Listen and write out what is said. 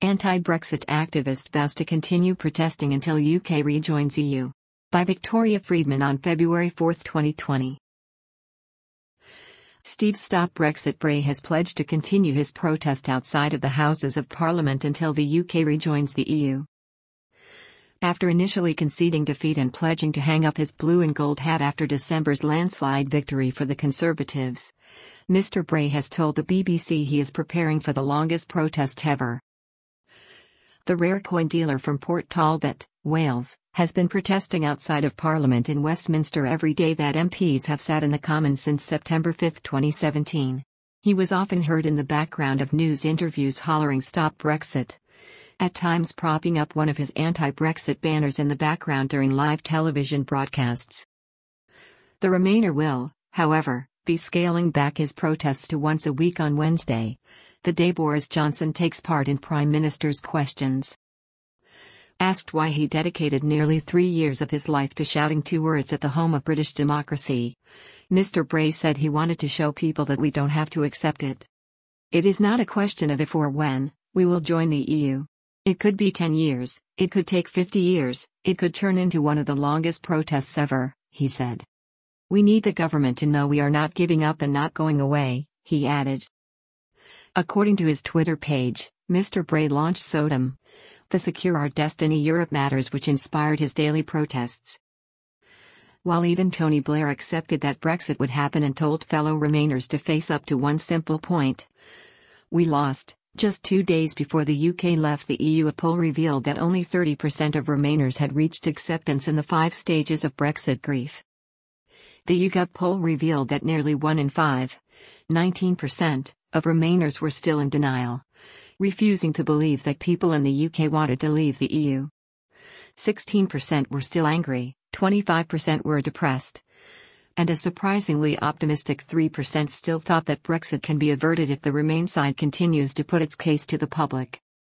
Anti-Brexit activist vows to continue protesting until UK rejoins EU. By Victoria Friedman on February 4, 2020. Steve Stop Brexit Bray has pledged to continue his protest outside of the Houses of Parliament until the UK rejoins the EU. After initially conceding defeat and pledging to hang up his blue and gold hat after December's landslide victory for the Conservatives, Mr. Bray has told the BBC he is preparing for the longest protest ever. The rare coin dealer from Port Talbot, Wales, has been protesting outside of Parliament in Westminster every day that MPs have sat in the Commons since September 5, 2017. He was often heard in the background of news interviews hollering "Stop Brexit," at times propping up one of his anti-Brexit banners in the background during live television broadcasts. The Remainer will, however, be scaling back his protests to once a week on Wednesday, the day Boris Johnson takes part in Prime Minister's Questions. Asked why he dedicated nearly 3 years of his life to shouting 2 words at the home of British democracy, Mr. Bray said he wanted to show people that we don't have to accept it. "It is not a question of if or when we will join the EU. It could be 10 years, it could take 50 years, it could turn into one of the longest protests ever," he said. "We need the government to know we are not giving up and not going away," he added. According to his Twitter page, Mr. Bray launched SODEM, the Secure Our Destiny Europe Matters, which inspired his daily protests. While even Tony Blair accepted that Brexit would happen and told fellow Remainers to face up to one simple point: "We lost." Just 2 days before the UK left the EU, a poll revealed that only 30% of Remainers had reached acceptance in the 5 stages of Brexit grief. The YouGov poll revealed that nearly 1 in 5, 19%, of Remainers were still in denial, refusing to believe that people in the UK wanted to leave the EU. 16% were still angry, 25% were depressed, and a surprisingly optimistic 3% still thought that Brexit can be averted if the Remain side continues to put its case to the public.